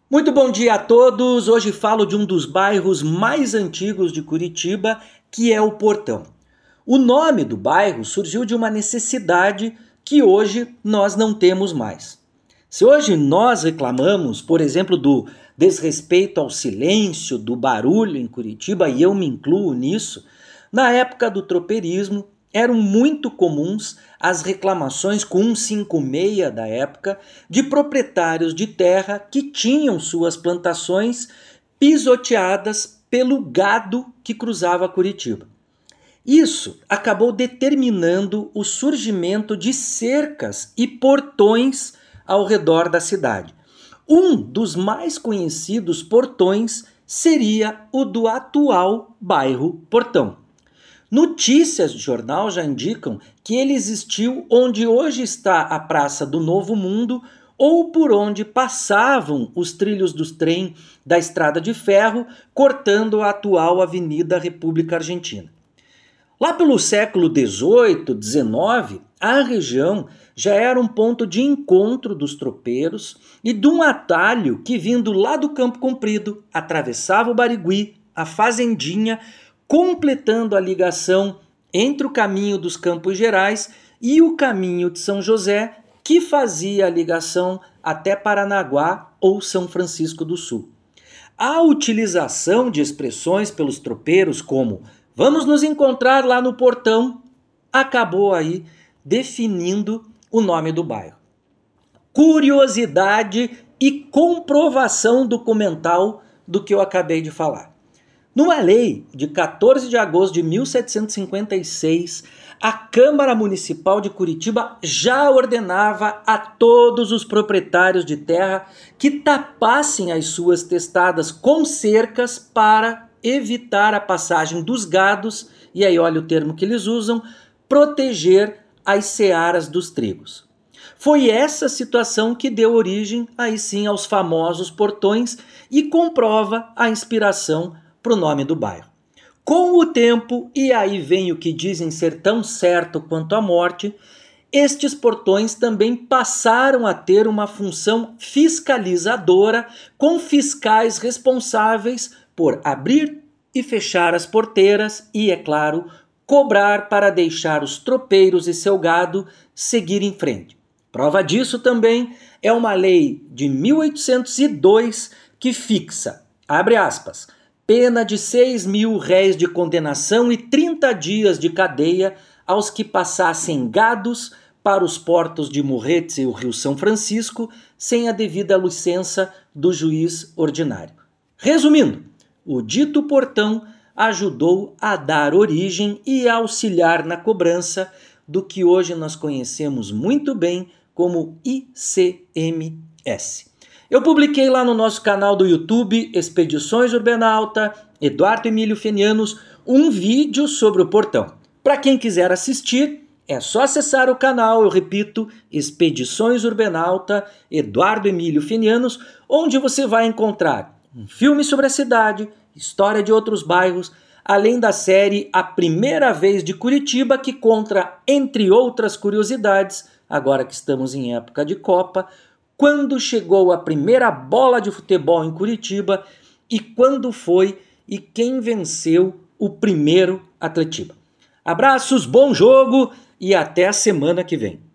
Muito bom dia a todos. Hoje falo de um dos bairros mais antigos de Curitiba, que é o Portão. O nome do bairro surgiu de uma necessidade que hoje nós não temos mais. Se hoje nós reclamamos, por exemplo, do desrespeito ao silêncio, do barulho em Curitiba, e eu me incluo nisso, na época do tropeirismo eram muito comuns as reclamações com 156 da época de proprietários de terra que tinham suas plantações pisoteadas pelo gado que cruzava Curitiba. Isso acabou determinando o surgimento de cercas e portões ao redor da cidade. Um dos mais conhecidos portões seria o do atual bairro Portão. Notícias de jornal já indicam que ele existiu onde hoje está a Praça do Novo Mundo ou por onde passavam os trilhos dos trem da Estrada de Ferro, cortando a atual Avenida República Argentina. Lá pelo século XVIII, XIX, a região já era um ponto de encontro dos tropeiros e de um atalho que, vindo lá do Campo Comprido, atravessava o Barigui, a Fazendinha, completando a ligação entre o caminho dos Campos Gerais e o caminho de São José, que fazia a ligação até Paranaguá ou São Francisco do Sul. A utilização de expressões pelos tropeiros como "vamos nos encontrar lá no Portão" acabou aí definindo o nome do bairro. Curiosidade e comprovação documental do que eu acabei de falar. Numa lei de 14 de agosto de 1756, a Câmara Municipal de Curitiba já ordenava a todos os proprietários de terra que tapassem as suas testadas com cercas para evitar a passagem dos gados, e aí olha o termo que eles usam, proteger as searas dos trigos. Foi essa situação que deu origem aí sim aos famosos portões e comprova a inspiração para o nome do bairro. Com o tempo, e aí vem o que dizem ser tão certo quanto a morte, estes portões também passaram a ter uma função fiscalizadora, com fiscais responsáveis por abrir e fechar as porteiras e, é claro, cobrar para deixar os tropeiros e seu gado seguir em frente. Prova disso também é uma lei de 1802 que fixa, abre aspas, pena de 6.000 réis de condenação e 30 dias de cadeia aos que passassem gados para os portos de Morretes e o Rio São Francisco sem a devida licença do juiz ordinário. Resumindo, o dito portão ajudou a dar origem e a auxiliar na cobrança do que hoje nós conhecemos muito bem como ICMS. Eu publiquei lá no nosso canal do YouTube, Expedições Urbanauta, Eduardo Emílio Fenianos, um vídeo sobre o portão. Para quem quiser assistir, é só acessar o canal, eu repito, Expedições Urbanauta, Eduardo Emílio Fenianos, onde você vai encontrar um filme sobre a cidade, história de outros bairros, além da série A Primeira Vez de Curitiba, que conta, entre outras curiosidades, agora que estamos em época de Copa, quando chegou a primeira bola de futebol em Curitiba e quando foi e quem venceu o primeiro Atletiba. Abraços, bom jogo e até a semana que vem.